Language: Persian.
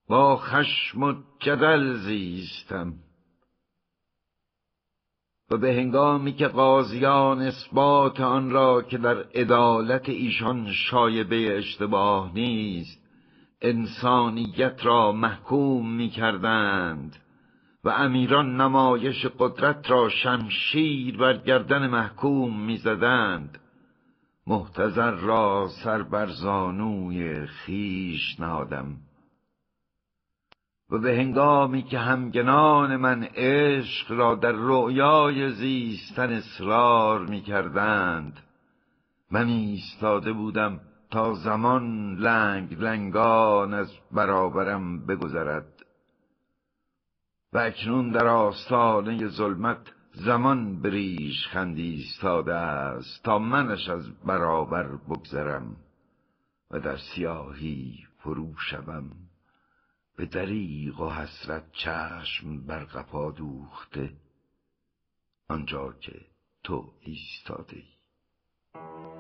با خشم و جدل زیستم. و به هنگامی که قاضیان اثبات آن را که در عدالت ایشان شایبه اشتباه نیست انسانیت را محکوم می کردند و امیران نمایش قدرت را شمشیر بر گردن محکوم می زدند، محتضر را سر بر زانوی خویش نهادم. و به هنگامی که همگنان من عشق را در رؤیای زیستن اصرار می کردند، من ایستاده بودم تا زمان لنگ لنگان از برابرم بگذرد. و اکنون در آستانه ظلمت زمان بریش خند ایستاده است تا منش از برابر بگذرم و در سیاهی فرو شوم، به دریغ و حسرت چشم بر قفا دوخته، آنجا که تو ایستاده ای.